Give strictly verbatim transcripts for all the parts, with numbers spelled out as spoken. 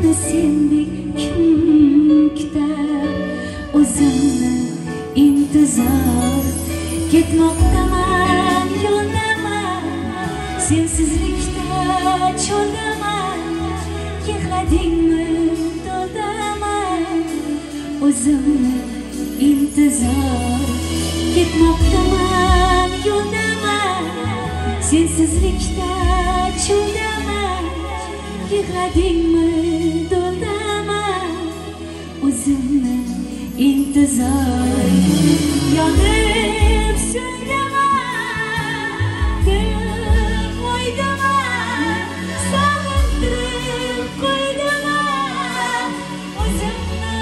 sendek kim kutar? O'zimni intizor ketmoqdaman, yo'ldaman, sensizlikda cho'ldaman. Yig'ladingmi, to'ldaman, o'zimni intizor ketmoqdaman, yo'ldaman, sensizlikda cho'ldaman. Yig'ladingmi, to'ldaman, o'zimni intizor. Yonib so'ydaman, dil qo'ydaman, sog'intirib qo'ydaman, o'zimni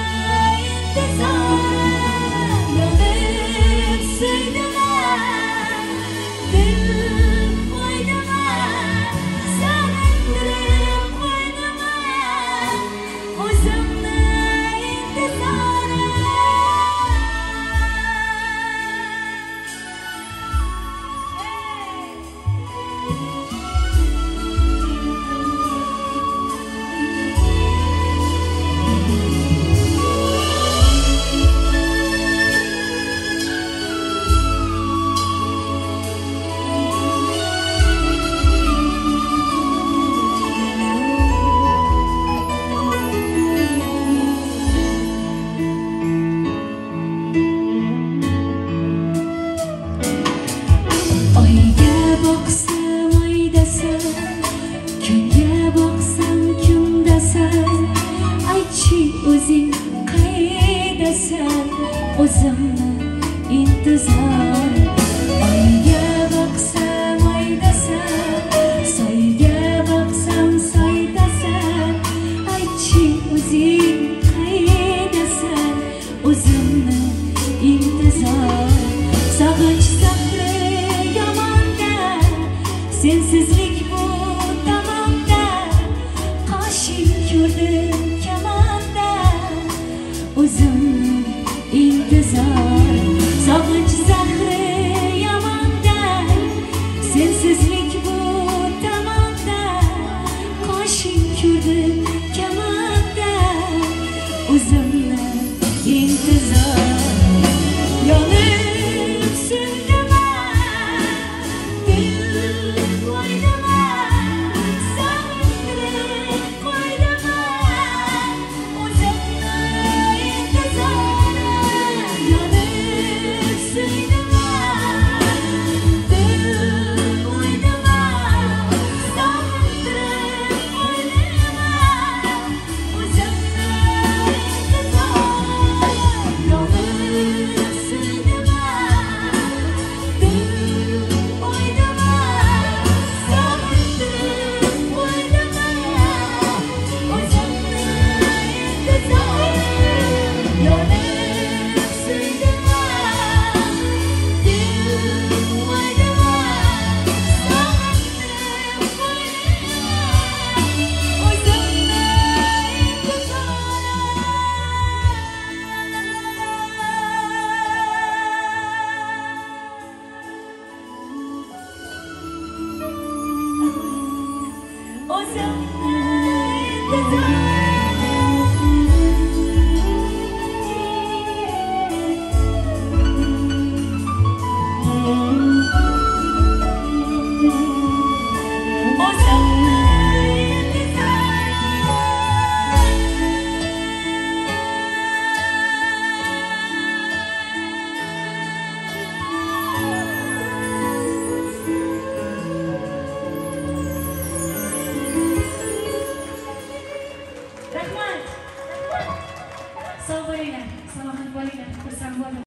intizor. Yonib so'ydaman, dil qo'ydaman, sog'intirib qo'ydaman, o'zimni intizor. Oyga boqsam oydasan, kunga boqsam kundasan. Aytchi o'zing qaydasan, o'zimni intizor. Oyga boqsam oydasan, soyga boqsam soydasan. Aytchi o'zing qaydasan, o'zimni intizor. Sog'inch sahri yomonda, sensizlik bu tomonda. Qoshing ko'rdim kamonda, o'zimni intizor. Sog'inch zahri yomonda, sensizlik bu tomonda. Qoshing ko'rdim kamonda, o'zimni intizor. Yonib so'ydaman, dil qo'ydaman, sog'intirib qo'ydaman, o'zimni intizor. Yonib so'ydaman, dil qo'ydaman, sog'intirib qo'ydaman, o'zimni intizor. Yonib sog' bo'linglar, salomat bo'linglar, xursand bo'ldim.